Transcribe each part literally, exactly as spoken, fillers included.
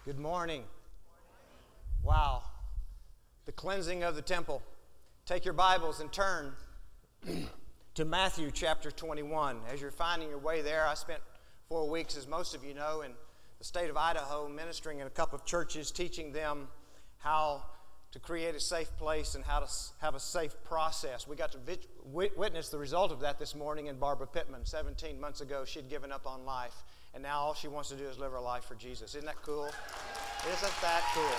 Good morning. Wow. The cleansing of the temple. Take your Bibles and turn to Matthew chapter twenty-one. As you're finding your way there, I spent four weeks, as most of you know, in the state of Idaho, ministering in a couple of churches, teaching them how to create a safe place and how to have a safe process. We got to vit- witness the result of that this morning in Barbara Pittman. seventeen months ago, she'd given up on life, and now all she wants to do is live her life for Jesus. Isn't that cool? Isn't that cool?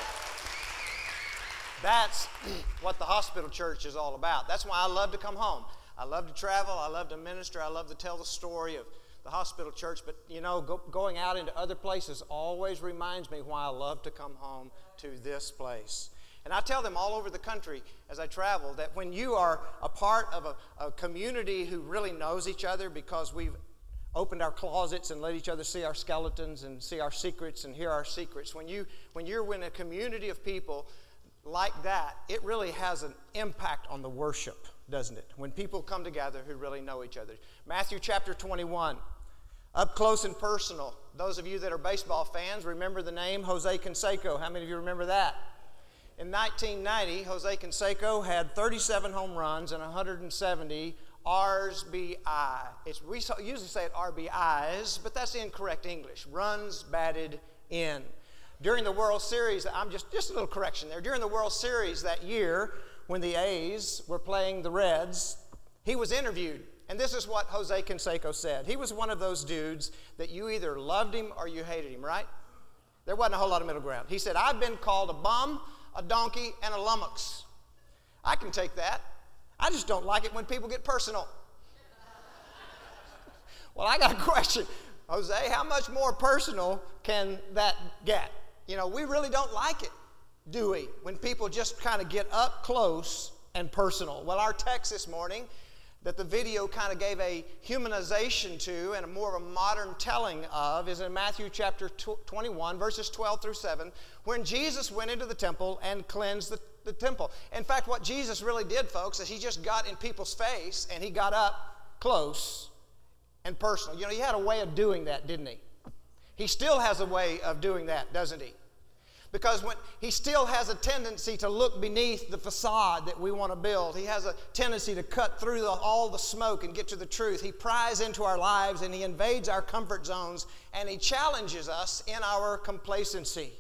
That's what the hospital church is all about. That's why I love to come home. I love to travel. I love to minister. I love to tell the story of the hospital church. But, you know, go, going out into other places always reminds me why I love to come home to this place. And I tell them all over the country as I travel that when you are a part of a, a community who really knows each other because we've opened our closets and let each other see our skeletons and see our secrets and hear our secrets, when, you, when you're in a community of people like that, it really has an impact on the worship, doesn't it? When people come together who really know each other. Matthew chapter twenty-one, up close and personal. Those of you that are baseball fans, remember the name Jose Canseco. How many of you remember that? In nineteen ninety, Jose Canseco had thirty-seven home runs and one hundred seventy R B I. It's, we usually say it R B Is, but that's incorrect English. Runs batted in. During the World Series, I'm just, just a little correction there. During the World Series that year, when the A's were playing the Reds, he was interviewed. And this is what Jose Canseco said. He was one of those dudes that you either loved him or you hated him, right? There wasn't a whole lot of middle ground. He said, I've been called a bum, a donkey, and a lummox. I can take that. I just don't like it when people get personal. Well, I got a question. Jose, how much more personal can that get? You know, we really don't like it, do we? When people just kind of get up close and personal. Well, our text this morning that the video kind of gave a humanization to and a more of a modern telling of is in Matthew chapter twenty-one, verses twelve through seven, when Jesus went into the temple and cleansed the, the temple. In fact, what Jesus really did, folks, is he just got in people's face and he got up close and personal. You know, he had a way of doing that, didn't he? He still has a way of doing that, doesn't he? Because when he still has a tendency to look beneath the facade that we want to build. He has a tendency to cut through the, all the smoke and get to the truth. He pries into our lives and he invades our comfort zones and he challenges us in our complacency.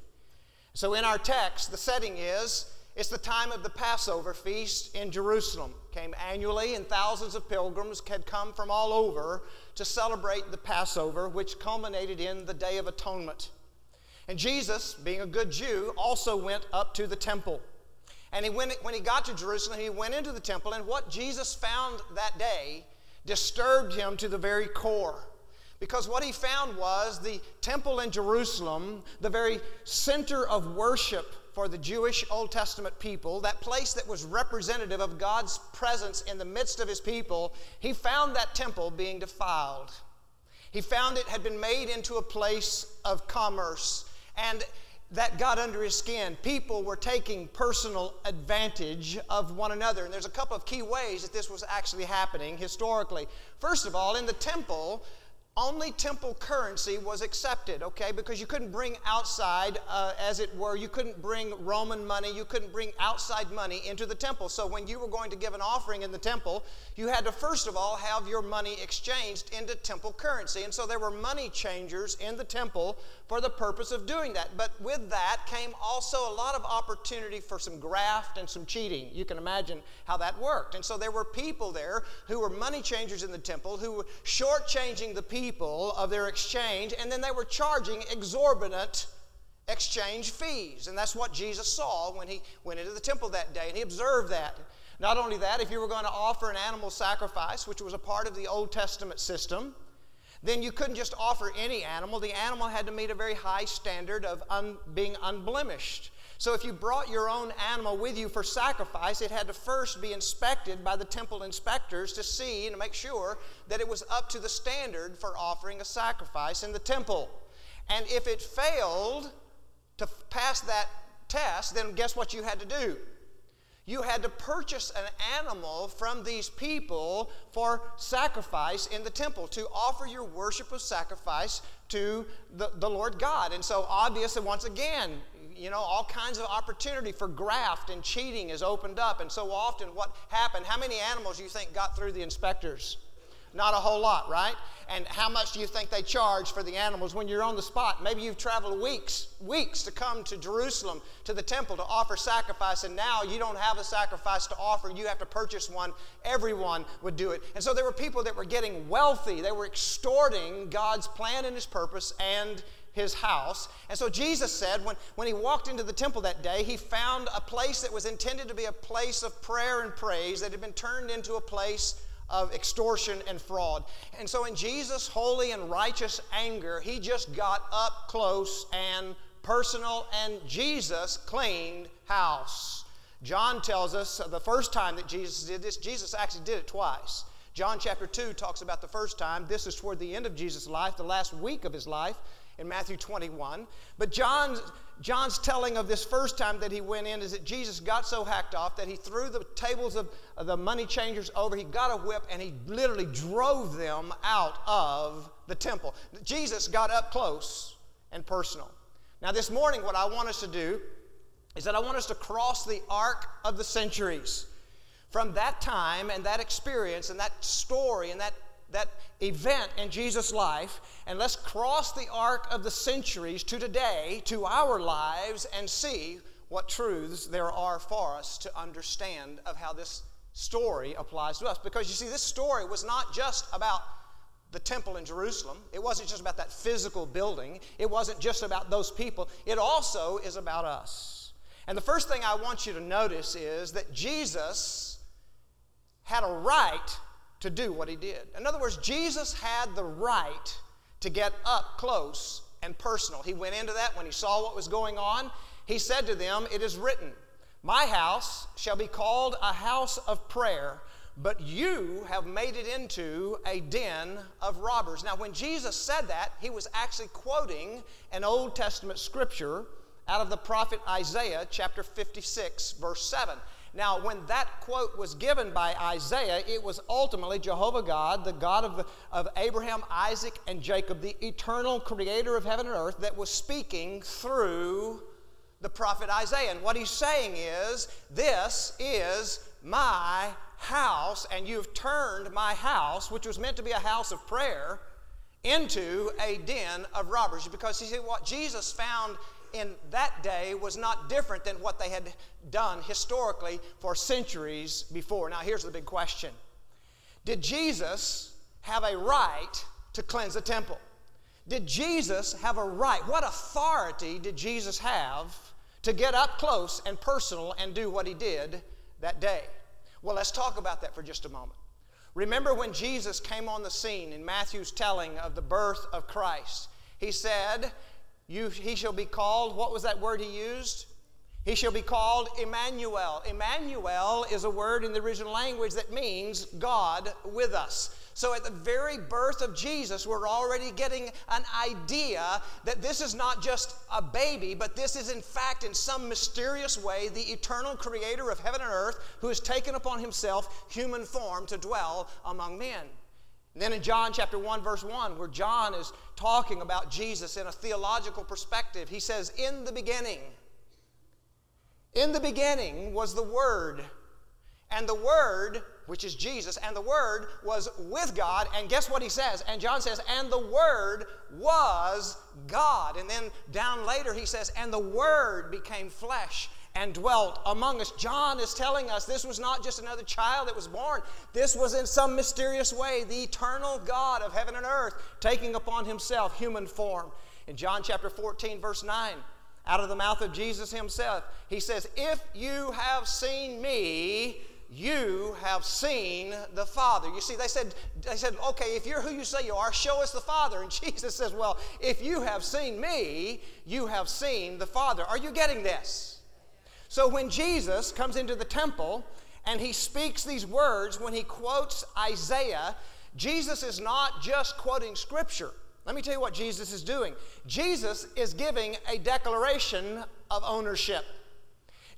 So in our text, the setting is, it's the time of the Passover feast in Jerusalem. Came annually, and thousands of pilgrims had come from all over to celebrate the Passover, which culminated in the Day of Atonement. And Jesus, being a good Jew, also went up to the temple. And he went, when he got to Jerusalem, he went into the temple, and what Jesus found that day disturbed him to the very core. Because what he found was the temple in Jerusalem, the very center of worship for the Jewish Old Testament people, that place that was representative of God's presence in the midst of his people, he found that temple being defiled. He found it had been made into a place of commerce, and that got under his skin. People were taking personal advantage of one another. And there's a couple of key ways that this was actually happening historically. First of all, in the temple, only temple currency was accepted, okay? Because you couldn't bring outside, uh, as it were, you couldn't bring Roman money, you couldn't bring outside money into the temple. So when you were going to give an offering in the temple, you had to first of all have your money exchanged into temple currency. And so there were money changers in the temple for the purpose of doing that. But with that came also a lot of opportunity for some graft and some cheating. You can imagine how that worked. And so there were people there who were money changers in the temple who were shortchanging the people people of their exchange, and then they were charging exorbitant exchange fees. And that's what Jesus saw when he went into the temple that day, and he observed that. Not only that, if you were going to offer an animal sacrifice, which was a part of the Old Testament system, then you couldn't just offer any animal. The animal had to meet a very high standard of un- being unblemished. So if you brought your own animal with you for sacrifice, it had to first be inspected by the temple inspectors to see and to make sure that it was up to the standard for offering a sacrifice in the temple. And if it failed to pass that test, then guess what you had to do? you had to purchase an animal from these people for sacrifice in the temple, to offer your worship of sacrifice to the, the Lord God. And so obviously, once again, you know, all kinds of opportunity for graft and cheating is opened up. And so often what happened, how many animals do you think got through the inspectors? Not a whole lot, right? And how much do you think they charge for the animals when you're on the spot? Maybe you've traveled weeks, weeks to come to Jerusalem, to the temple, to offer sacrifice, and now you don't have a sacrifice to offer. You have to purchase one. Everyone would do it. And so there were people that were getting wealthy. They were extorting God's plan and His purpose and His house. And so Jesus said when, when He walked into the temple that day, He found a place that was intended to be a place of prayer and praise that had been turned into a place of extortion and fraud. And so in Jesus' holy and righteous anger, He just got up close and personal, and Jesus cleaned house. John tells us the first time that Jesus did this, Jesus actually did it twice. John chapter two talks about the first time. This is toward the end of Jesus' life, the last week of His life, in Matthew twenty-one. But John's, John's telling of this first time that He went in is that Jesus got so hacked off that He threw the tables of, of the money changers over. He got a whip and He literally drove them out of the temple. Jesus got up close and personal. Now this morning what I want us to do is that I want us to cross the arc of the centuries. From that time and that experience and that story and that that event in Jesus' life, and let's cross the arc of the centuries to today, to our lives, and see what truths there are for us to understand of how this story applies to us. Because you see, this story was not just about the temple in Jerusalem. It wasn't just about that physical building. It wasn't just about those people. It also is about us. And the first thing I want you to notice is that Jesus had a right to do what He did. In other words, Jesus had the right to get up close and personal. He went into that when He saw what was going on. He said to them, "It is written, my house shall be called a house of prayer, but you have made it into a den of robbers." Now, when Jesus said that, He was actually quoting an Old Testament scripture out of the prophet Isaiah, chapter fifty-six, verse seven. Now, when that quote was given by Isaiah, it was ultimately Jehovah God, the God of, the, of Abraham, Isaac, and Jacob, the eternal creator of heaven and earth, that was speaking through the prophet Isaiah. And what he's saying is, this is my house, and you've turned my house, which was meant to be a house of prayer, into a den of robbers. Because you see, what Jesus found in that day was not different than what they had done historically for centuries before. Now, here's the big question. Did Jesus have a right to cleanse the temple? Did Jesus have a right? What authority did Jesus have to get up close and personal and do what He did that day? Well, let's talk about that for just a moment. Remember when Jesus came on the scene in Matthew's telling of the birth of Christ, He said, You, he shall be called, what was that word He used? He shall be called Emmanuel. Emmanuel is a word in the original language that means God with us. So at the very birth of Jesus, we're already getting an idea that this is not just a baby, but this is in fact, in some mysterious way, the eternal creator of heaven and earth who has taken upon Himself human form to dwell among men. And then in John chapter one, verse one, where John is talking about Jesus in a theological perspective, he says, in the beginning, in the beginning was the Word, and the Word, which is Jesus, and the Word was with God, and guess what he says? And John says, and the Word was God. And then down later he says, and the Word became flesh and dwelt among us. John is telling us this was not just another child that was born. This was in some mysterious way the eternal God of heaven and earth taking upon Himself human form. In John chapter fourteen, verse nine, out of the mouth of Jesus Himself, He says, if you have seen me, you have seen the Father. You see, they said, they said, okay, if you're who you say you are, show us the Father. And Jesus says, well, if you have seen me, you have seen the Father. Are you getting this? So when Jesus comes into the temple and He speaks these words, when He quotes Isaiah, Jesus is not just quoting Scripture. Let me tell you what Jesus is doing. Jesus is giving a declaration of ownership.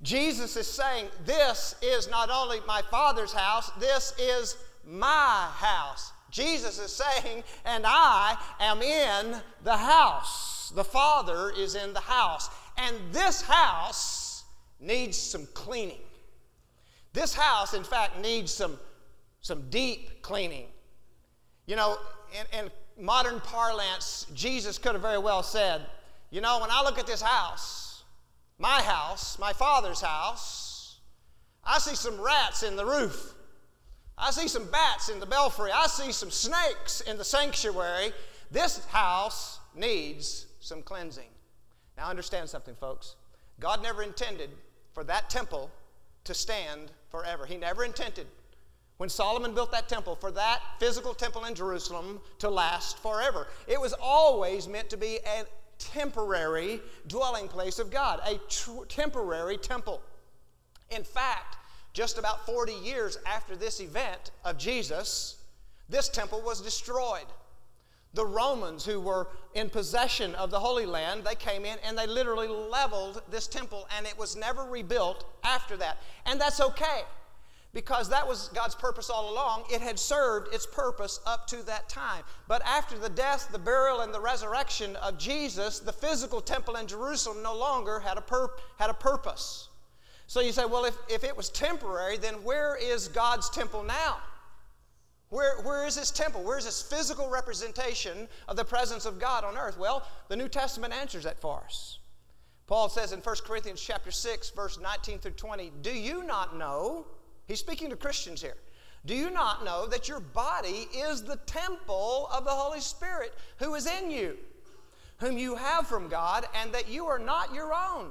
Jesus is saying, this is not only my Father's house, this is my house. Jesus is saying, and I am in the house. The Father is in the house. And this house needs some cleaning. This house, in fact, needs some, some deep cleaning. You know, in, in modern parlance, Jesus could have very well said, you know, when I look at this house, my house, my Father's house, I see some rats in the roof. I see some bats in the belfry. I see some snakes in the sanctuary. This house needs some cleansing. Now understand something, folks. God never intended for that temple to stand forever. He never intended, when Solomon built that temple, for that physical temple in Jerusalem to last forever. It was always meant to be a temporary dwelling place of God, a tr- temporary temple. In fact, just about forty years after this event of Jesus, this temple was destroyed. The Romans, who were in possession of the Holy Land, they came in and they literally leveled this temple, and it was never rebuilt after that. And that's okay, because that was God's purpose all along. It had served its purpose up to that time. But after the death, the burial, and the resurrection of Jesus, the physical temple in Jerusalem no longer had a, pur- had a purpose. So you say, well, if, if it was temporary, then where is God's temple now? Where, where is His temple? Where is this physical representation of the presence of God on earth? Well, the New Testament answers that for us. Paul says in First Corinthians chapter six, verse nineteen through twenty, do you not know, he's speaking to Christians here, do you not know that your body is the temple of the Holy Spirit who is in you, whom you have from God, and that you are not your own?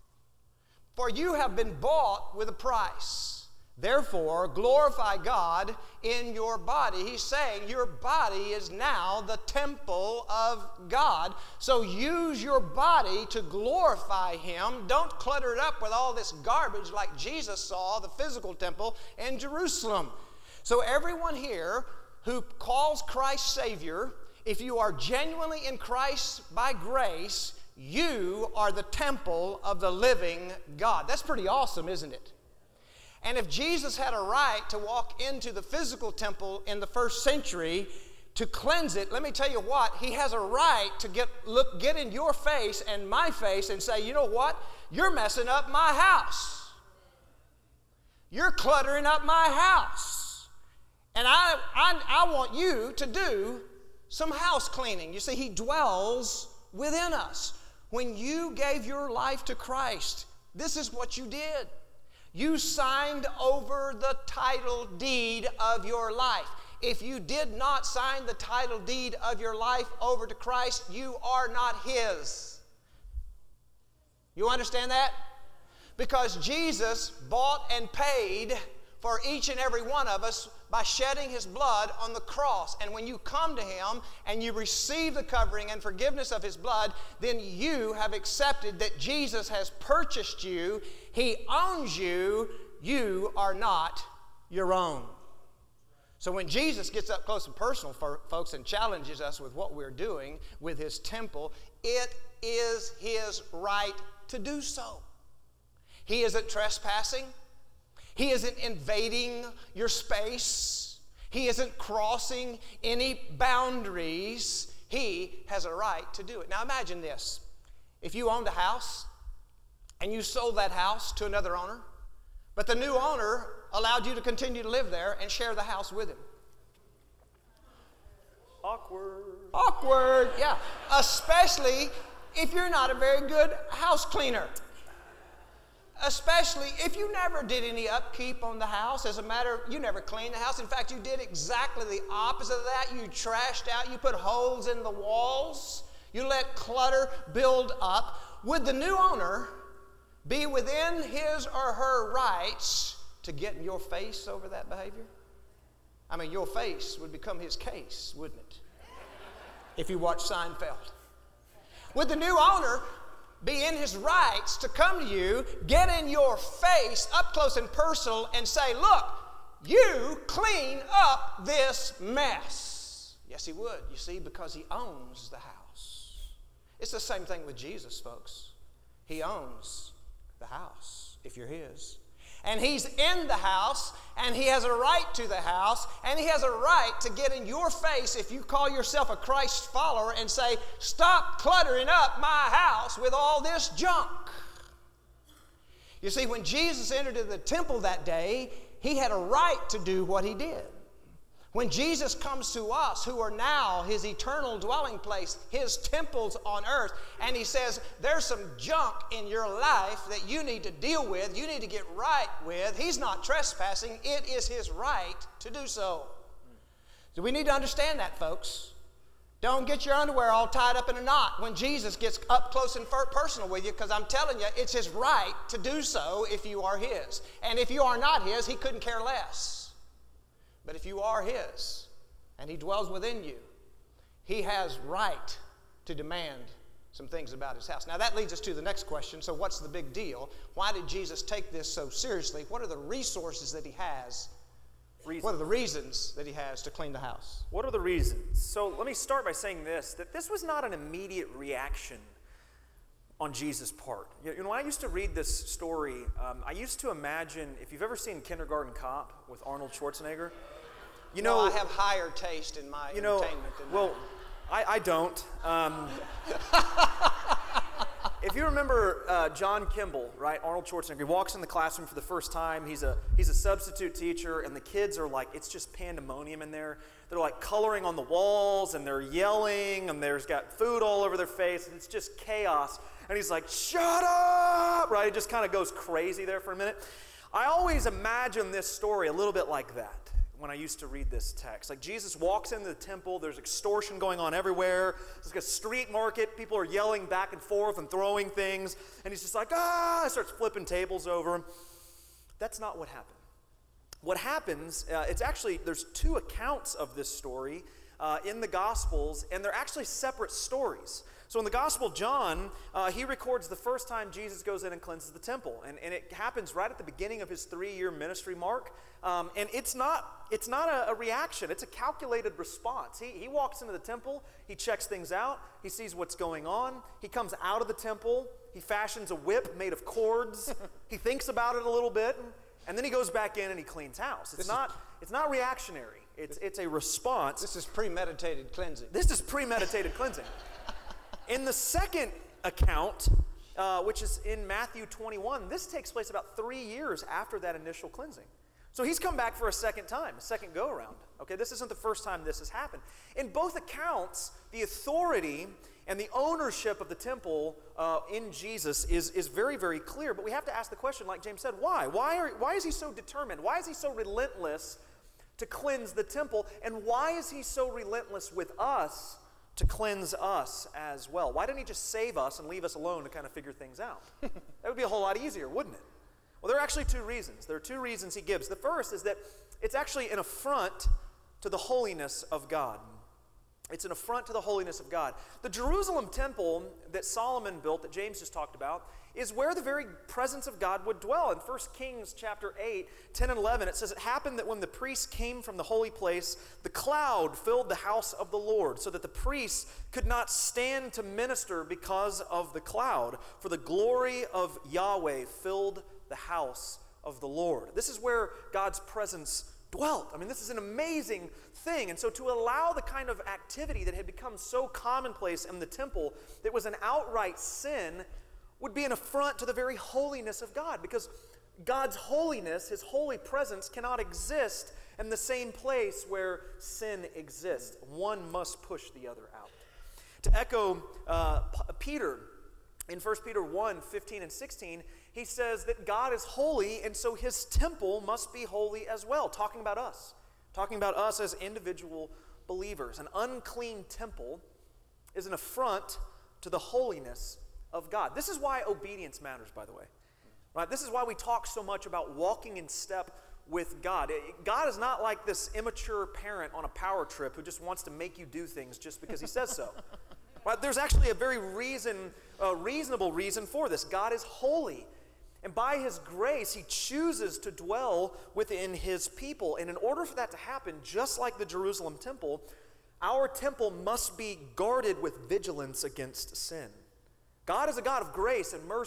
For you have been bought with a price. Therefore, glorify God in your body. He's saying your body is now the temple of God. So use your body to glorify Him. Don't clutter it up with all this garbage like Jesus saw the physical temple in Jerusalem. So everyone here who calls Christ Savior, if you are genuinely in Christ by grace, you are the temple of the living God. That's pretty awesome, isn't it? And if Jesus had a right to walk into the physical temple in the first century to cleanse it, let me tell you what, He has a right to get look get in your face and my face and say, you know what? You're messing up my house. You're cluttering up my house. And I, I, I want you to do some house cleaning. You see, He dwells within us. When you gave your life to Christ, this is what you did. You signed over the title deed of your life. If you did not sign the title deed of your life over to Christ, you are not His. You understand that? Because Jesus bought and paid for each and every one of us by shedding His blood on the cross. And when you come to Him and you receive the covering and forgiveness of His blood, then you have accepted that Jesus has purchased you. He owns you. You are not your own. So when Jesus gets up close and personal, for folks, and challenges us with what we're doing with His temple, it is His right to do so. He isn't trespassing. He isn't invading your space. He isn't crossing any boundaries. He has a right to do it. Now imagine this. If you owned a house and you sold that house to another owner, but the new owner allowed you to continue to live there and share the house with him. Awkward. Awkward, yeah. Especially if you're not a very good house cleaner. Especially if you never did any upkeep on the house. As a matter of, you never cleaned the house. In fact, you did exactly the opposite of that. You trashed out. You put holes in the walls. You let clutter build up. Would the new owner be within his or her rights to get in your face over that behavior? I mean, your face would become his case, wouldn't it? If you watch Seinfeld. Would the new owner be in his rights to come to you, get in your face up close and personal and say, look, you clean up this mess? Yes, he would, you see, because he owns the house. It's the same thing with Jesus, folks. He owns the house if you're his. And he's in the house, and he has a right to the house, and he has a right to get in your face if you call yourself a Christ follower and say, stop cluttering up my house with all this junk. You see, when Jesus entered into the temple that day, he had a right to do what he did. When Jesus comes to us, who are now his eternal dwelling place, his temples on earth, and he says, there's some junk in your life that you need to deal with, you need to get right with, he's not trespassing, it is his right to do so. So we need to understand that, folks. Don't get your underwear all tied up in a knot when Jesus gets up close and personal with you, because I'm telling you, it's his right to do so if you are his. And if you are not his, he couldn't care less. But if you are his, and he dwells within you, he has right to demand some things about his house. Now that leads us to the next question. So what's the big deal? Why did Jesus take this so seriously? What are the resources that he has? Reasons. What are the reasons that he has to clean the house? What are the reasons? So let me start by saying this, that this was not an immediate reaction on Jesus' part. You know, when I used to read this story, um, I used to imagine, if you've ever seen Kindergarten Cop with Arnold Schwarzenegger, you know, well, I have higher taste in my you know, entertainment than well, that. I, I don't. Um, if you remember uh, John Kimball, right, Arnold Schwarzenegger, he walks in the classroom for the first time. He's a he's a substitute teacher, and the kids are like, it's just pandemonium in there. They're like coloring on the walls, and they're yelling, and there's got food all over their face, and it's just chaos. And he's like, shut up, right? It just kind of goes crazy there for a minute. I always imagine this story a little bit like that when I used to read this text. Like Jesus walks into the temple, there's extortion going on everywhere. It's like a street market, people are yelling back and forth and throwing things, and he's just like, ah, starts flipping tables over. That's not what happened. What happens, uh, it's actually, there's two accounts of this story uh, in the Gospels, and they're actually separate stories. So in the Gospel of John, uh, he records the first time Jesus goes in and cleanses the temple. And, and it happens right at the beginning of his three-year ministry mark. Um, and it's not, it's not a, a reaction. It's a calculated response. He, he walks into the temple. He checks things out. He sees what's going on. He comes out of the temple. He fashions a whip made of cords. He thinks about it a little bit. And, and then he goes back in and he cleans house. It's not, it's not reactionary. It's, it's a response. This is premeditated cleansing. This is premeditated cleansing. In the second account, uh, which is in Matthew twenty-one, this takes place about three years after that initial cleansing. So he's come back for a second time, a second go-around. Okay, this isn't the first time this has happened. In both accounts, the authority and the ownership of the temple uh, in Jesus is, is very, very clear. But we have to ask the question, like James said, why? Why, are, why is he so determined? Why is he so relentless to cleanse the temple? And why is he so relentless with us to cleanse us as well? Why didn't he just save us and leave us alone to kind of figure things out? That would be a whole lot easier, wouldn't it? Well, there are actually two reasons. There are two reasons he gives. The first is that it's actually an affront to the holiness of God. It's an affront to the holiness of God. The Jerusalem temple that Solomon built, that James just talked about, is where the very presence of God would dwell. In First Kings chapter eight, ten and eleven, it says, it happened that when the priests came from the holy place, the cloud filled the house of the Lord, so that the priests could not stand to minister because of the cloud, for the glory of Yahweh filled the house of the Lord. This is where God's presence dwelt. I mean, this is an amazing thing. And so to allow the kind of activity that had become so commonplace in the temple that was an outright sin would be an affront to the very holiness of God, because God's holiness, his holy presence, cannot exist in the same place where sin exists. One must push the other out. To echo uh, P- Peter, in First Peter one, fifteen and sixteen, he says that God is holy, and so his temple must be holy as well, talking about us, talking about us as individual believers. An unclean temple is an affront to the holiness of God. This is why obedience matters, by the way. Right? This is why we talk so much about walking in step with God. God is not like this immature parent on a power trip who just wants to make you do things just because he says so. Right? There's actually a very reason, uh, reasonable reason for this. God is holy. And by his grace, he chooses to dwell within his people. And in order for that to happen, just like the Jerusalem temple, our temple must be guarded with vigilance against sin. God is a God of grace and mercy.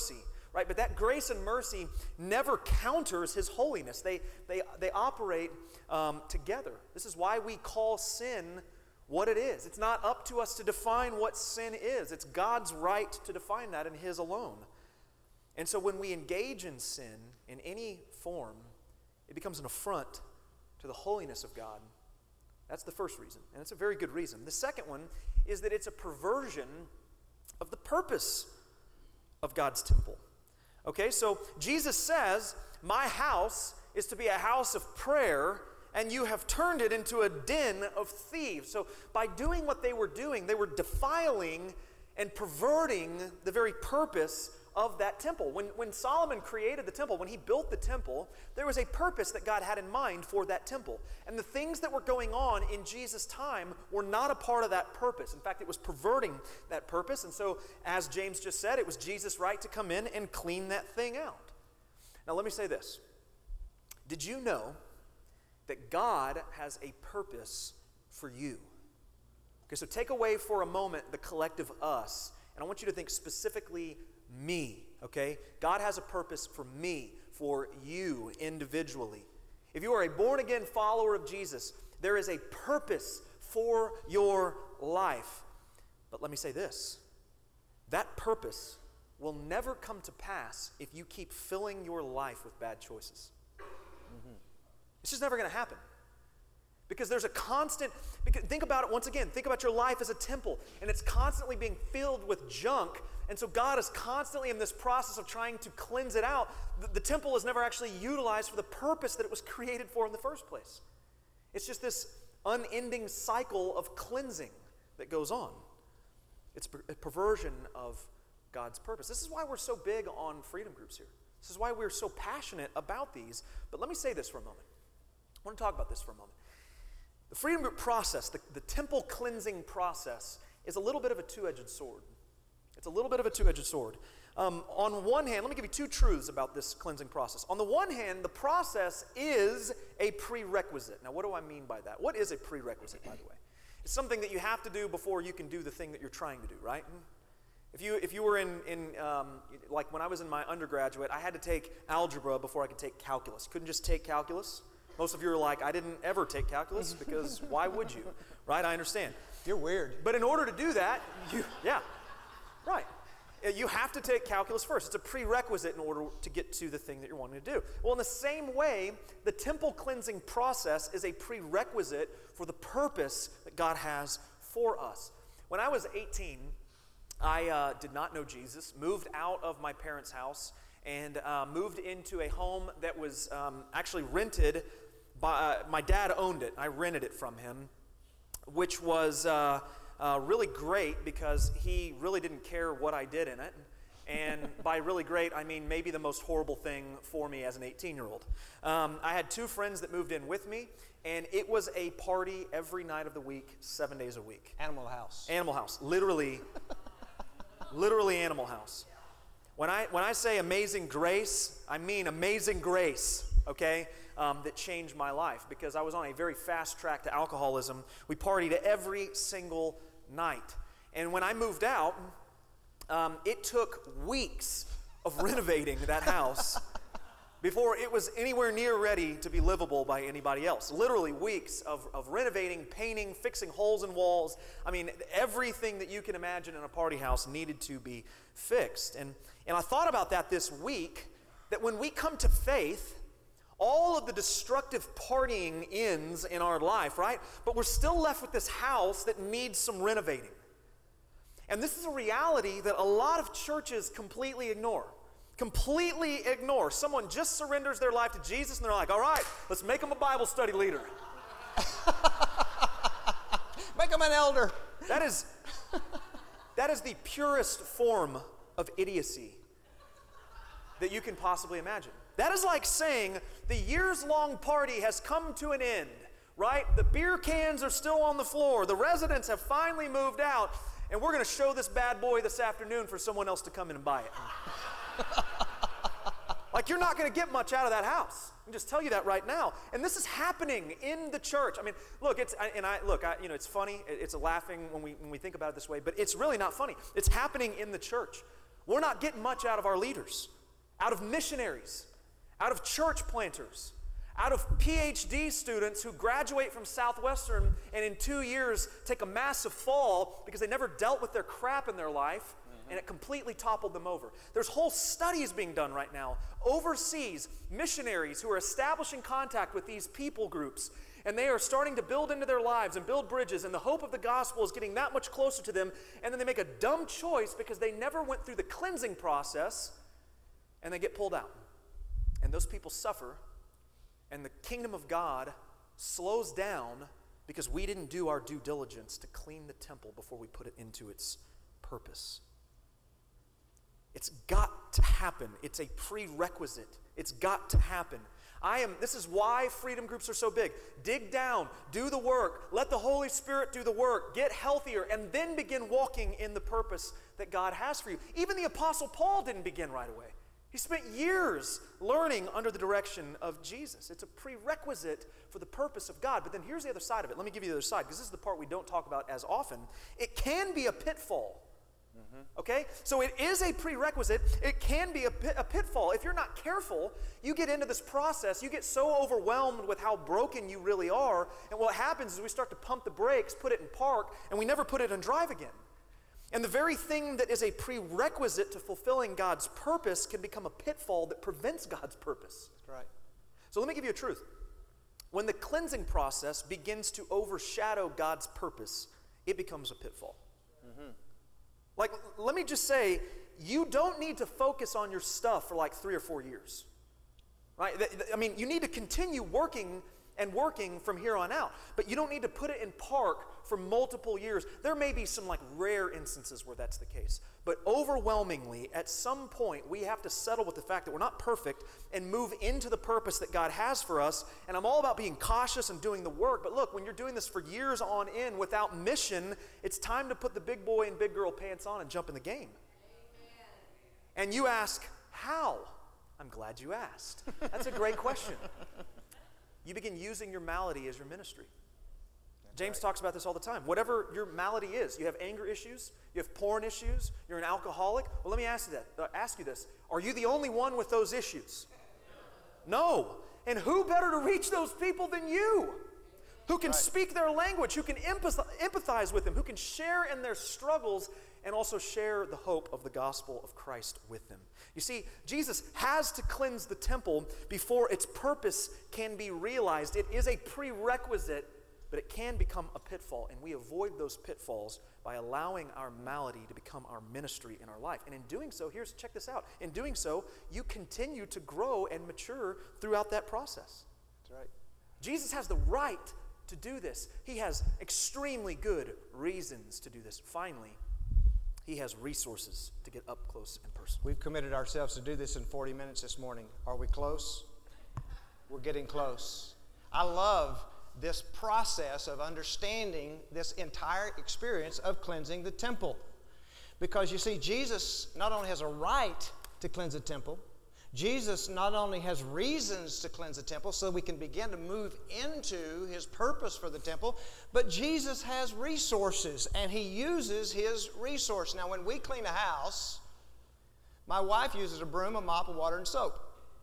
right? But that grace and mercy never counters his holiness. They, they, they operate um, together. This is why we call sin what it is. It's not up to us to define what sin is. It's God's right to define that, and his alone. And so when we engage in sin in any form, it becomes an affront to the holiness of God. That's the first reason, and it's a very good reason. The second one is that it's a perversion of the purpose of God's temple. Okay, so Jesus says, my house is to be a house of prayer, and you have turned it into a den of thieves. So by doing what they were doing, they were defiling and perverting the very purpose of that temple. When, when Solomon created the temple, when he built the temple, there was a purpose that God had in mind for that temple. And the things that were going on in Jesus' time were not a part of that purpose. In fact, it was perverting that purpose. And so, as James just said, it was Jesus' right to come in and clean that thing out. Now, let me say this. Did you know that God has a purpose for you? Okay, so take away for a moment the collective us, and I want you to think specifically me, okay? God has a purpose for me, for you individually. If you are a born-again follower of Jesus, there is a purpose for your life. But let me say this. That purpose will never come to pass if you keep filling your life with bad choices. Mm-hmm. It's just never going to happen. Because there's a constant, because think about it once again, think about your life as a temple, and it's constantly being filled with junk. And so God is constantly in this process of trying to cleanse it out. The, the temple is never actually utilized for the purpose that it was created for in the first place. It's just this unending cycle of cleansing that goes on. It's a perversion of God's purpose. This is why we're so big on freedom groups here. This is why we're so passionate about these. But let me say this for a moment. I want to talk about this for a moment. The freedom group process, the, the temple cleansing process, is a little bit of a two-edged sword. It's a little bit of a two-edged sword. Um, on one hand, let me give you two truths about this cleansing process. On the one hand, the process is a prerequisite. Now, what do I mean by that? What is a prerequisite, by the way? It's something that you have to do before you can do the thing that you're trying to do, right? If you if you were in, in um, like when I was in my undergraduate, I had to take algebra before I could take calculus. Couldn't just take calculus. Most of you are like, I didn't ever take calculus because why would you? Right? I understand. You're weird. But in order to do that, you, yeah, right. You have to take calculus first. It's a prerequisite in order to get to the thing that you're wanting to do. Well, in the same way, the temple cleansing process is a prerequisite for the purpose that God has for us. When I was eighteen, I uh, did not know Jesus, moved out of my parents' house, and uh, moved into a home that was um, actually rented by, uh, my dad owned it. I rented it from him, which was uh, uh, really great because he really didn't care what I did in it. And by really great, I mean maybe the most horrible thing for me as an eighteen-year-old. Um, I had two friends that moved in with me, and it was a party every night of the week, seven days a week. Animal House. Animal House. Literally, literally Animal House. When I when I say amazing grace, I mean amazing grace, okay, um, that changed my life because I was on a very fast track to alcoholism. We partied every single night. And when I moved out, um, it took weeks of renovating that house before it was anywhere near ready to be livable by anybody else. Literally weeks of, of renovating, painting, fixing holes in walls. I mean, everything that you can imagine in a party house needed to be fixed. And, and I thought about that this week, that when we come to faith, all of the destructive partying ends in our life, right? But we're still left with this house that needs some renovating. And this is a reality that a lot of churches completely ignore. Completely ignore. Someone just surrenders their life to Jesus and they're like, all right, let's make them a Bible study leader. Make them an elder. That is, that is the purest form of idiocy that you can possibly imagine. That is like saying the years-long party has come to an end, right? The beer cans are still on the floor. The residents have finally moved out, and we're going to show this bad boy this afternoon for someone else to come in and buy it. Like, you're not going to get much out of that house. I can just tell you that right now. And this is happening in the church. I mean, look, it's and I look, I, you know, it's funny. It's a laughing when we when we think about it this way, but it's really not funny. It's happening in the church. We're not getting much out of our leaders. out of missionaries, out of church planters, out of P H D students who graduate from Southwestern and in two years take a massive fall because they never dealt with their crap in their life, and it completely toppled them over. There's whole studies being done right now overseas, missionaries who are establishing contact with these people groups, and they are starting to build into their lives and build bridges, and the hope of the gospel is getting that much closer to them, and then they make a dumb choice because they never went through the cleansing process, and they get pulled out. And those people suffer, and the kingdom of God slows down because we didn't do our due diligence to clean the temple before we put it into its purpose. It's got to happen. It's a prerequisite. It's got to happen. I am, this is why freedom groups are so big. Dig down, do the work, let the Holy Spirit do the work, get healthier, and then begin walking in the purpose that God has for you. Even the Apostle Paul didn't begin right away. He spent years learning under the direction of Jesus. It's a prerequisite for the purpose of God. But then here's the other side of it. Let me give you the other side, because this is the part we don't talk about as often. It can be a pitfall. Mm-hmm. Okay? So it is a prerequisite. It can be a, pit, a pitfall. If you're not careful, you get into this process. You get so overwhelmed with how broken you really are. And what happens is we start to pump the brakes, put it in park, and we never put it in drive again. And the very thing that is a prerequisite to fulfilling God's purpose can become a pitfall that prevents God's purpose. That's right. So let me give you a truth. When the cleansing process begins to overshadow God's purpose, it becomes a pitfall. Mm-hmm. Like, let me just say, you don't need to focus on your stuff for like three or four years. Right? I mean, you need to continue working and working from here on out. But you don't need to put it in park for multiple years. There may be some like rare instances where that's the case. But overwhelmingly, at some point, we have to settle with the fact that we're not perfect and move into the purpose that God has for us. And I'm all about being cautious and doing the work. But look, when you're doing this for years on end without mission, it's time to put the big boy and big girl pants on and jump in the game. Amen. And you ask, how? I'm glad you asked. That's a great question. You begin using your malady as your ministry. That's James right. talks about this all the time. Whatever your malady is, you have anger issues, you have porn issues, you're an alcoholic. Well, let me ask you that. Uh, ask you this: are you the only one with those issues? No. And who better to reach those people than you? Who can right. speak their language, who can empathize with them, who can share in their struggles, and also share the hope of the gospel of Christ with them. You see, Jesus has to cleanse the temple before its purpose can be realized. It is a prerequisite, but it can become a pitfall, and we avoid those pitfalls by allowing our malady to become our ministry in our life. And in doing so, here's, check this out. In doing so, you continue to grow and mature throughout that process. That's right. Jesus has the right to do this. He has extremely good reasons to do this. Finally, he has resources to get up close and personal. We've committed ourselves to do this in forty minutes this morning. Are we close? We're getting close. I love this process of understanding this entire experience of cleansing the temple. Because you see, Jesus not only has a right to cleanse the temple, Jesus not only has reasons to cleanse the temple so we can begin to move into his purpose for the temple, but Jesus has resources, and he uses his resource. Now, when we clean a house, my wife uses a broom, a mop, a water, and soap.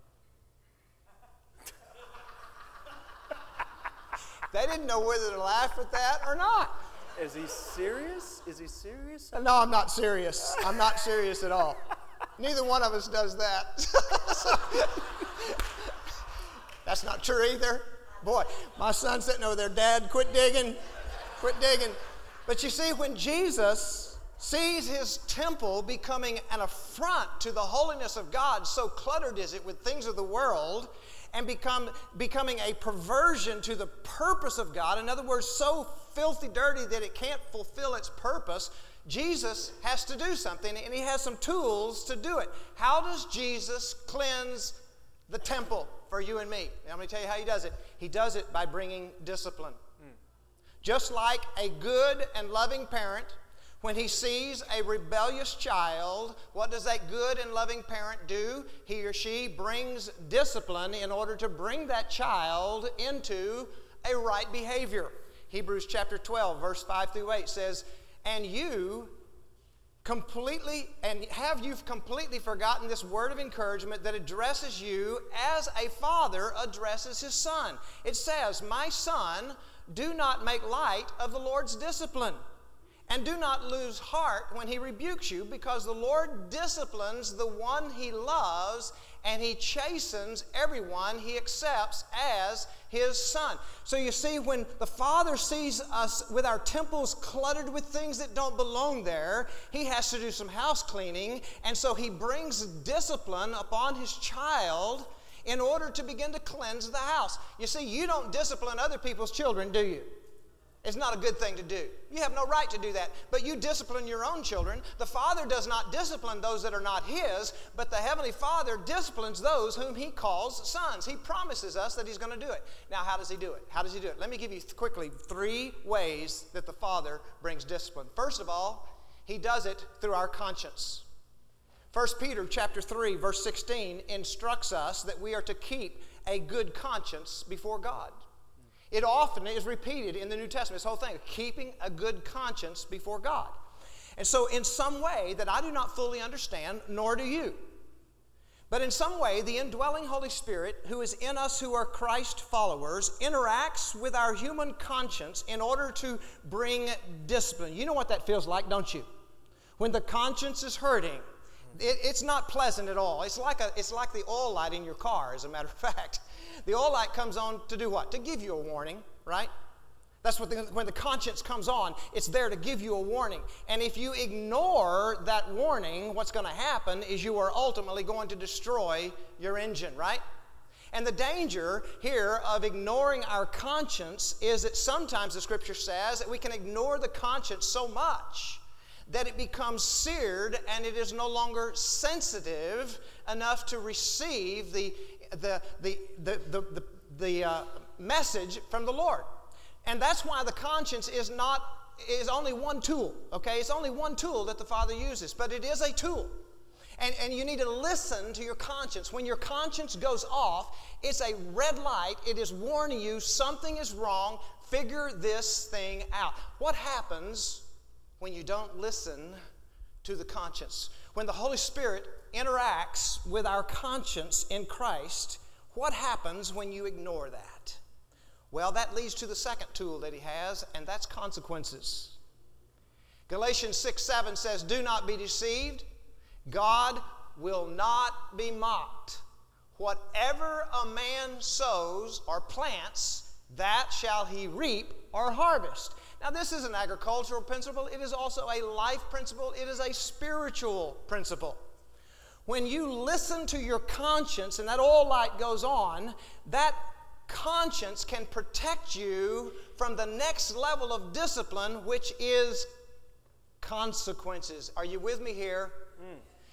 They didn't know whether to laugh at that or not. Is he serious? Is he serious? No, I'm not serious. I'm not serious at all. Neither one of us does that. That's not true either. Boy, my son's sitting over there, Dad, quit digging, quit digging. But you see, when Jesus sees his temple becoming an affront to the holiness of God, so cluttered is it with things of the world, and become becoming a perversion to the purpose of God, in other words, so filthy dirty that it can't fulfill its purpose, Jesus has to do something, and he has some tools to do it. How does Jesus cleanse the temple for you and me? And I'm going to tell you how he does it. He does it by bringing discipline. Mm. Just like a good and loving parent, when he sees a rebellious child, what does that good and loving parent do? He or she brings discipline in order to bring that child into a right behavior. Hebrews chapter twelve, verse five through eight says, "And you completely, and have you completely forgotten this word of encouragement that addresses you as a father addresses his son? It says, "My son, do not make light of the Lord's discipline, and do not lose heart when he rebukes you, because the Lord disciplines the one he loves, and he chastens everyone he accepts as his son." So you see, when the Father sees us with our temples cluttered with things that don't belong there, he has to do some house cleaning, and so he brings discipline upon his child in order to begin to cleanse the house. You see, you don't discipline other people's children, do you? It's not a good thing to do. You have no right to do that. But you discipline your own children. The Father does not discipline those that are not his, but the Heavenly Father disciplines those whom he calls sons. He promises us that he's going to do it. Now, how does he do it? How does he do it? Let me give you quickly three ways that the Father brings discipline. First of all, he does it through our conscience. First Peter chapter three, verse sixteen instructs us that we are to keep a good conscience before God. It often is repeated in the New Testament, this whole thing of keeping a good conscience before God. And so in some way that I do not fully understand, nor do you, but in some way the indwelling Holy Spirit who is in us who are Christ followers interacts with our human conscience in order to bring discipline. You know what that feels like, don't you? When the conscience is hurting, it, it's not pleasant at all. It's like, a, it's like the oil light in your car, as a matter of fact. The oil light comes on to do what? To give you a warning, right? That's what the, when the conscience comes on, it's there to give you a warning. And if you ignore that warning, what's going to happen is you are ultimately going to destroy your engine, right? And the danger here of ignoring our conscience is that sometimes the Scripture says that we can ignore the conscience so much that it becomes seared and it is no longer sensitive enough to receive the the the the the, the, the uh, message from the Lord. And that's why the conscience is not is only one tool, okay? It's only one tool that the Father uses, but it is a tool. And, and you need to listen to your conscience. When your conscience goes off, it's a red light. It is warning you something is wrong. Figure this thing out. What happens when you don't listen to the conscience? When the Holy Spirit interacts with our conscience in Christ, what happens when you ignore that? Well, that leads to the second tool that he has, and that's consequences. Galatians six seven says, "Do not be deceived. God will not be mocked. Whatever a man sows or plants, that shall he reap or harvest." Now, this is an agricultural principle. It is also a life principle. It is a spiritual principle. When you listen to your conscience and that oil light goes on, that conscience can protect you from the next level of discipline, which is consequences. Are you with me here? Mm.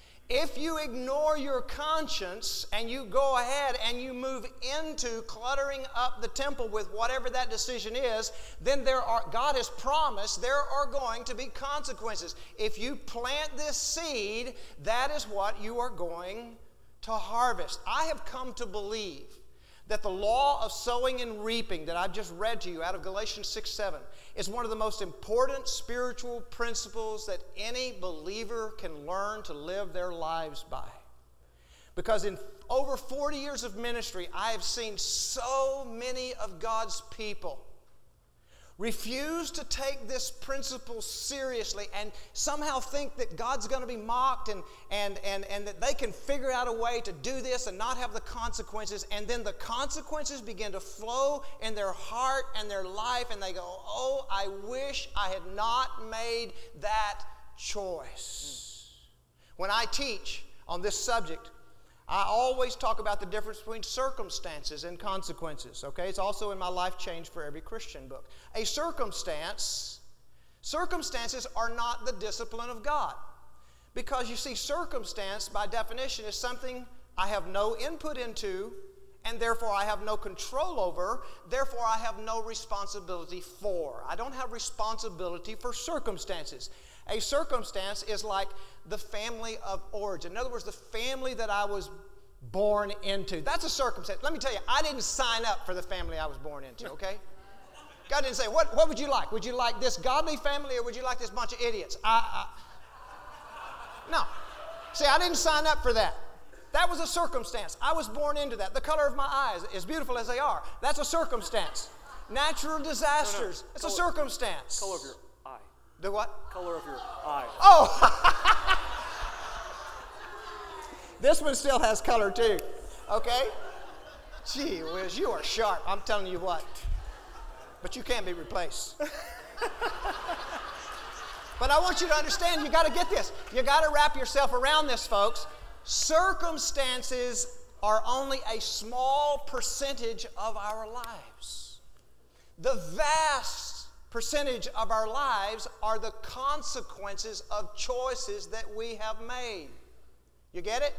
If you ignore your conscience and you go ahead and you move into cluttering up the temple with whatever that decision is, then there are, God has promised there are going to be consequences. If you plant this seed, that is what you are going to harvest. I have come to believe that the law of sowing and reaping that I've just read to you out of Galatians six seven is one of the most important spiritual principles that any believer can learn to live their lives by. Because in over forty years of ministry, I have seen so many of God's people refuse to take this principle seriously and somehow think that God's going to be mocked and, and, and, and that they can figure out a way to do this and not have the consequences. And then the consequences begin to flow in their heart and their life, and they go, "Oh, I wish I had not made that choice." Mm. When I teach on this subject, I always talk about the difference between circumstances and consequences, okay? It's also in my Life Change for Every Christian book. A circumstance, circumstances are not the discipline of God. Because you see, circumstance, by definition, is something I have no input into, and therefore I have no control over, therefore I have no responsibility for. I don't have responsibility for circumstances. A circumstance is like the family of origin. In other words, the family that I was born into. That's a circumstance. Let me tell you, I didn't sign up for the family I was born into, okay? God didn't say, what, what would you like? Would you like this godly family or would you like this bunch of idiots? I, No. See, I didn't sign up for that. That was a circumstance. I was born into that. The color of my eyes, as beautiful as they are, that's a circumstance. Natural disasters, no, no. it's Color, a circumstance. Color of your eye. The what? Color of your eye. Oh! This one still has color too. Okay? Gee whiz, you are sharp. I'm telling you what. But you can't be replaced. But I want you to understand, you got to get this. You got to wrap yourself around this, folks. Circumstances are only a small percentage of our lives. The vast percentage of our lives are the consequences of choices that we have made. You get it?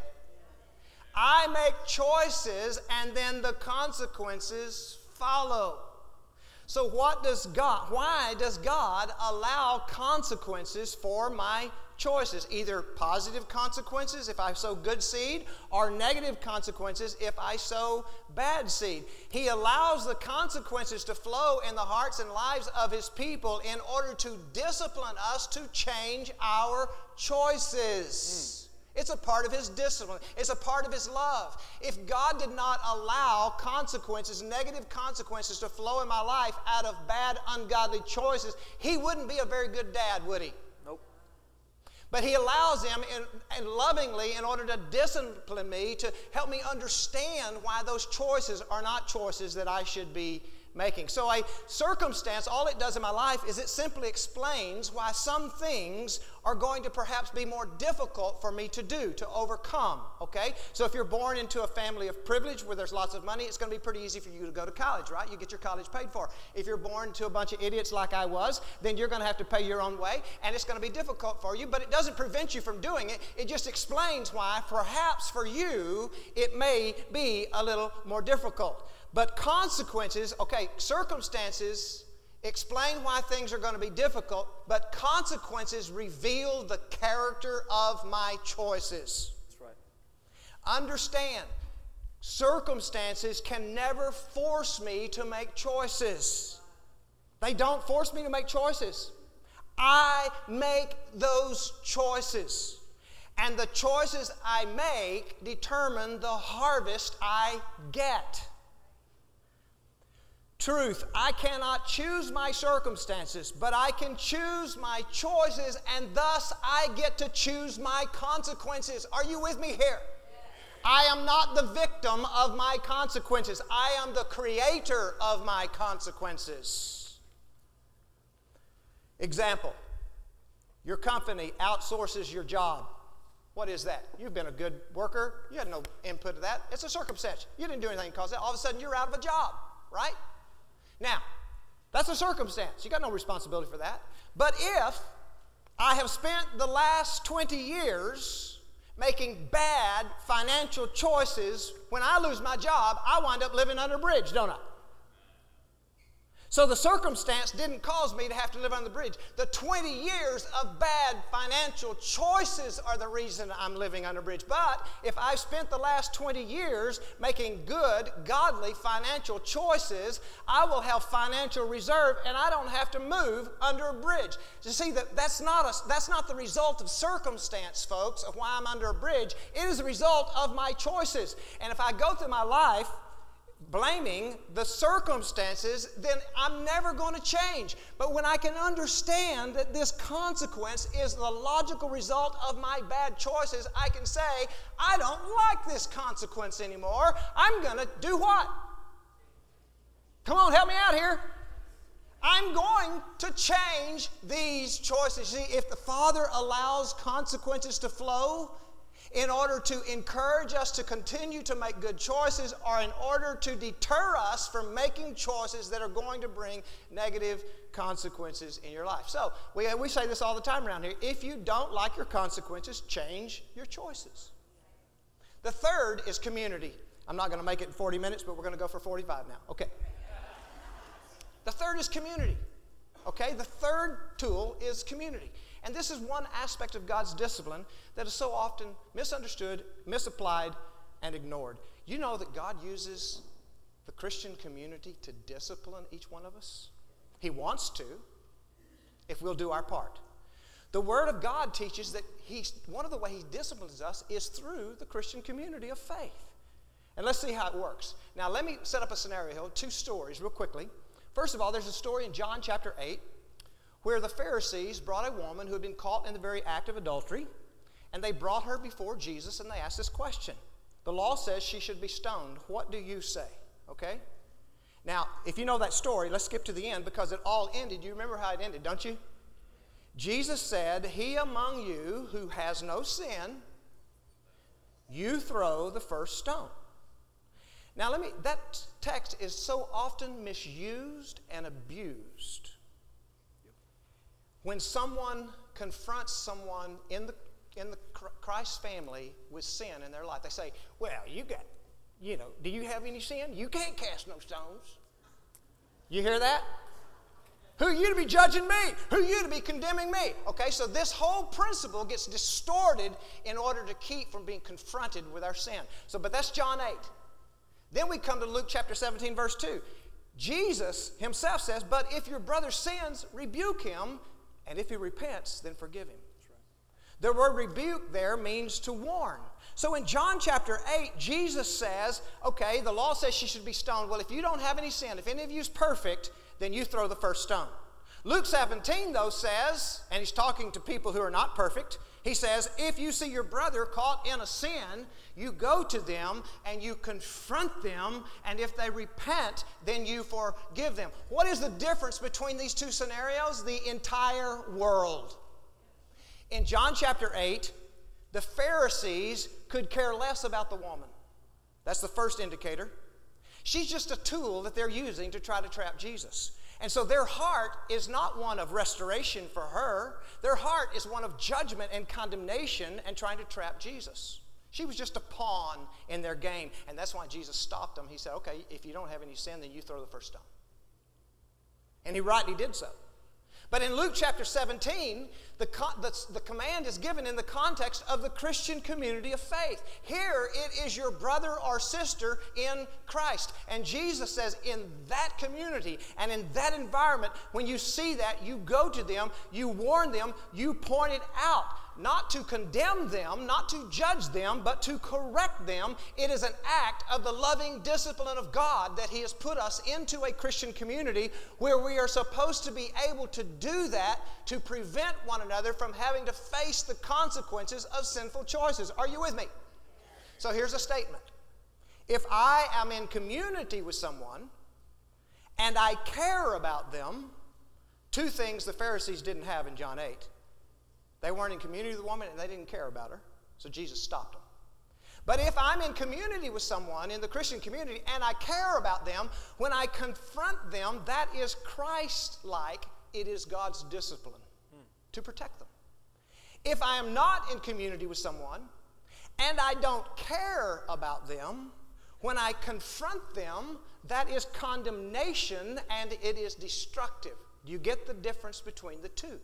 I make choices and then the consequences follow. So what does God, why does God allow consequences for my choices? Either positive consequences if I sow good seed, or negative consequences if I sow bad seed. He allows the consequences to flow in the hearts and lives of His people in order to discipline us to change our choices. Mm. It's a part of His discipline. It's a part of His love. If God did not allow consequences, negative consequences to flow in my life out of bad, ungodly choices, He wouldn't be a very good dad, would He? Nope. But He allows them in, in lovingly in order to discipline me, to help me understand why those choices are not choices that I should be making. So a circumstance, all it does in my life is it simply explains why some things are going to perhaps be more difficult for me to do, to overcome, okay? So if you're born into a family of privilege where there's lots of money, it's going to be pretty easy for you to go to college, right? You get your college paid for. If you're born to a bunch of idiots like I was, then you're going to have to pay your own way, and it's going to be difficult for you, but it doesn't prevent you from doing it. It just explains why perhaps for you it may be a little more difficult. But consequences, okay, circumstances explain why things are going to be difficult, but consequences reveal the character of my choices. That's right. Understand, circumstances can never force me to make choices. They don't force me to make choices. I make those choices. And the choices I make determine the harvest I get. Truth, I cannot choose my circumstances, but I can choose my choices, and thus I get to choose my consequences. Are you with me here? Yes. I am not the victim of my consequences. I am the creator of my consequences. Example, your company outsources your job. What is that? You've been a good worker. You had no input to that. It's a circumstance. You didn't do anything to cause that. All of a sudden, you're out of a job, right? Now, that's a circumstance. You got no responsibility for that. But if I have spent the last twenty years making bad financial choices, when I lose my job, I wind up living under a bridge, don't I? So the circumstance didn't cause me to have to live under the bridge. The twenty years of bad financial choices are the reason I'm living under a bridge. But if I've spent the last twenty years making good, godly financial choices, I will have financial reserve and I don't have to move under a bridge. You see, that that's not, a, that's not the result of circumstance, folks, of why I'm under a bridge. It is the result of my choices. And if I go through my life blaming the circumstances, then I'm never going to change. But when I can understand that this consequence is the logical result of my bad choices, I can say, I don't like this consequence anymore. I'm going to do what? Come on, help me out here. I'm going to change these choices. See, if the Father allows consequences to flow, in order to encourage us to continue to make good choices, or in order to deter us from making choices that are going to bring negative consequences in your life. So, we, we say this all the time around here. If you don't like your consequences, change your choices. The third is community. I'm not going to make it in forty minutes, but we're going to go for forty-five now. Okay. The third is community. Okay? The third tool is community. And this is one aspect of God's discipline that is so often misunderstood, misapplied, and ignored. You know that God uses the Christian community to discipline each one of us? He wants to, if we'll do our part. The Word of God teaches that he's, one of the ways He disciplines us is through the Christian community of faith. And let's see how it works. Now, let me set up a scenario, two stories real quickly. First of all, there's a story in John chapter eight where the Pharisees brought a woman who had been caught in the very act of adultery, and they brought her before Jesus, and they asked this question. The law says she should be stoned. What do you say? Okay? Now, if you know that story, let's skip to the end because it all ended. You remember how it ended, don't you? Jesus said, "He among you who has no sin, you throw the first stone." Now, let me, that text is so often misused and abused. When someone confronts someone in the in the Christ family with sin in their life, they say, "Well, you got, you know, do you have any sin? You can't cast no stones." You hear that? Who are you to be judging me? Who are you to be condemning me? Okay, so this whole principle gets distorted in order to keep from being confronted with our sin. So, but that's John eight. Then we come to Luke chapter seventeen, verse two. Jesus himself says, "But if your brother sins, rebuke him, and if he repents, then forgive him." That's right. The word rebuke there means to warn. So in John chapter eight, Jesus says, okay, the law says she should be stoned. Well, if you don't have any sin, if any of you is perfect, then you throw the first stone. Luke seventeen, though, says, and he's talking to people who are not perfect, he says, if you see your brother caught in a sin, you go to them and you confront them, and if they repent, then you forgive them. What is the difference between these two scenarios? The entire world. In John chapter eight, the Pharisees could care less about the woman. That's the first indicator. She's just a tool that they're using to try to trap Jesus. And so their heart is not one of restoration for her. Their heart is one of judgment and condemnation and trying to trap Jesus. She was just a pawn in their game. And that's why Jesus stopped them. He said, okay, if you don't have any sin, then you throw the first stone. And he rightly did so. But in Luke chapter seventeen, the, the, the command is given in the context of the Christian community of faith. Here it is your brother or sister in Christ. And Jesus says in that community and in that environment, when you see that, you go to them, you warn them, you point it out. Not to condemn them, not to judge them, but to correct them. It is an act of the loving discipline of God that He has put us into a Christian community where we are supposed to be able to do that to prevent one another from having to face the consequences of sinful choices. Are you with me? So here's a statement. If I am in community with someone and I care about them, two things the Pharisees didn't have in John eight. They weren't in community with the woman and they didn't care about her. So Jesus stopped them. But if I'm in community with someone in the Christian community and I care about them, when I confront them, that is Christ-like. It is God's discipline hmm. to protect them. If I am not in community with someone and I don't care about them, when I confront them, that is condemnation and it is destructive. Do you get the difference between the two?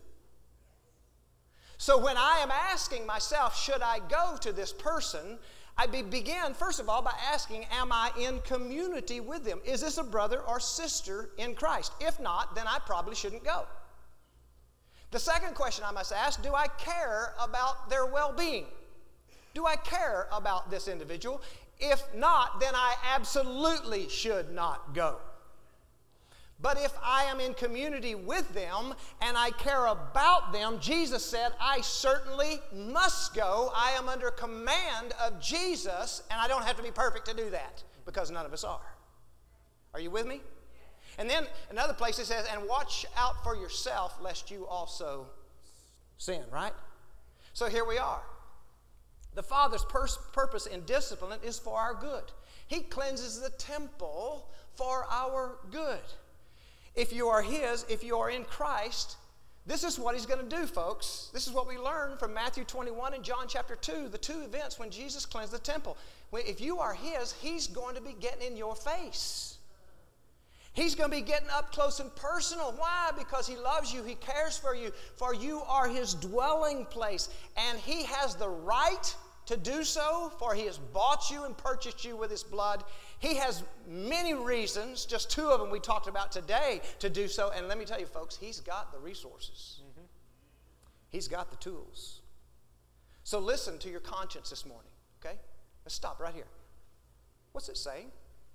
So when I am asking myself, should I go to this person, I be, begin, first of all, by asking, am I in community with them? Is this a brother or sister in Christ? If not, then I probably shouldn't go. The second question I must ask, do I care about their well-being? Do I care about this individual? If not, then I absolutely should not go. But if I am in community with them and I care about them, Jesus said, I certainly must go. I am under command of Jesus, and I don't have to be perfect to do that because none of us are. Are you with me? And then another place it says, and watch out for yourself lest you also sin, right? So here we are. The Father's pers- purpose in discipline is for our good. He cleanses the temple for our good. If you are His, if you are in Christ, this is what He's going to do, folks. This is what we learn from Matthew twenty-one and John chapter two, the two events when Jesus cleansed the temple. If you are His, He's going to be getting in your face. He's going to be getting up close and personal. Why? Because He loves you. He cares for you. For you are His dwelling place. And He has the right to do so, for He has bought you and purchased you with His blood. He has many reasons, just two of them we talked about today, to do so. And let me tell you, folks, He's got the resources. Mm-hmm. He's got the tools. So listen to your conscience this morning, okay? Let's stop right here. What's it saying?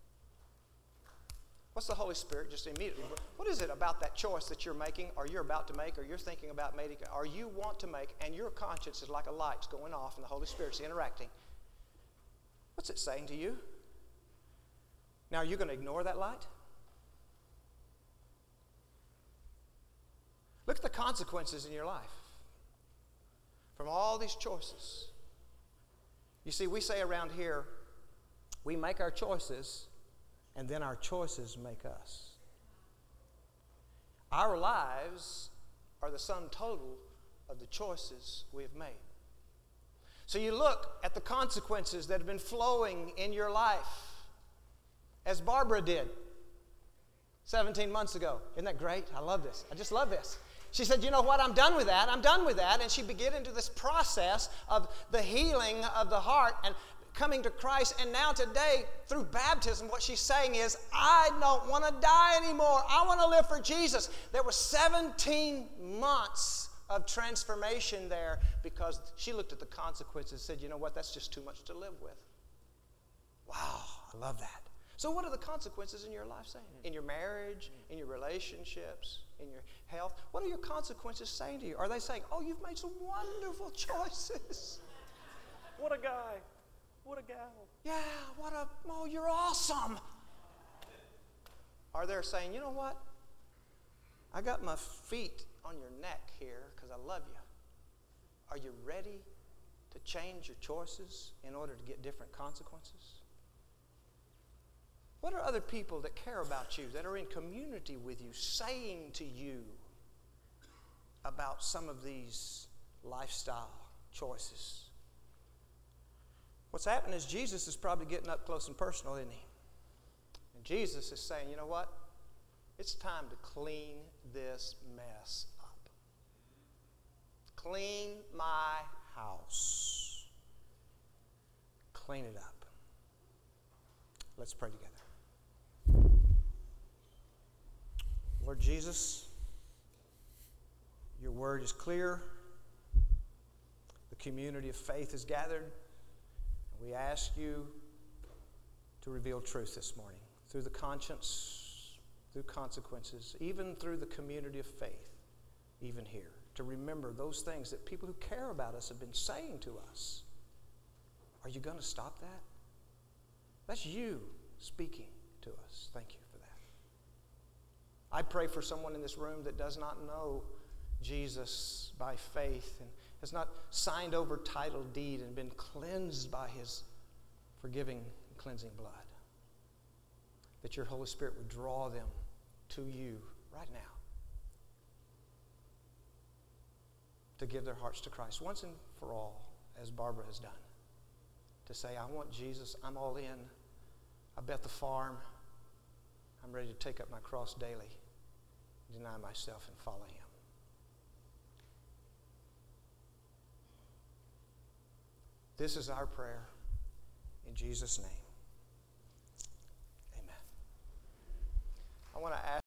What's the Holy Spirit just immediately? What is it about that choice that you're making, or you're about to make, or you're thinking about making, or you want to make, and your conscience is like a light's going off and the Holy Spirit's interacting? What's it saying to you? Now, are you going to ignore that light? Look at the consequences in your life from all these choices. You see, we say around here, we make our choices, and then our choices make us. Our lives are the sum total of the choices we have made. So you look at the consequences that have been flowing in your life, as Barbara did seventeen months ago. Isn't that great? I love this. I just love this. She said, you know what, I'm done with that. I'm done with that. And she began into this process of the healing of the heart and coming to Christ. And now today, through baptism, what she's saying is, I don't want to die anymore. I want to live for Jesus. There were seventeen months of transformation there because she looked at the consequences and said, you know what, that's just too much to live with. Wow, I love that. So what are the consequences in your life saying? In your marriage, in your relationships, in your health? What are your consequences saying to you? Are they saying, oh, you've made some wonderful choices? What a guy. What a gal. Yeah, what a, oh, you're awesome. Are they saying, you know what? I got my feet on your neck here because I love you. Are you ready to change your choices in order to get different consequences? What are other people that care about you, that are in community with you, saying to you about some of these lifestyle choices? What's happening is Jesus is probably getting up close and personal, isn't he? And Jesus is saying, you know what? It's time to clean this mess up. Clean my house. Clean it up. Let's pray together. Lord Jesus, your word is clear. The community of faith is gathered. We ask you to reveal truth this morning through the conscience, through consequences, even through the community of faith, even here, to remember those things that people who care about us have been saying to us. Are you going to stop that? That's you speaking to us. Thank you for that. I pray for someone in this room that does not know Jesus by faith and has not signed over title deed and been cleansed by his forgiving and cleansing blood. That your Holy Spirit would draw them to you right now to give their hearts to Christ once and for all, as Barbara has done. To say, I want Jesus, I'm all in. I bet the farm. I'm ready to take up my cross daily, deny myself, and follow him. This is our prayer in Jesus' name. Amen. I want to ask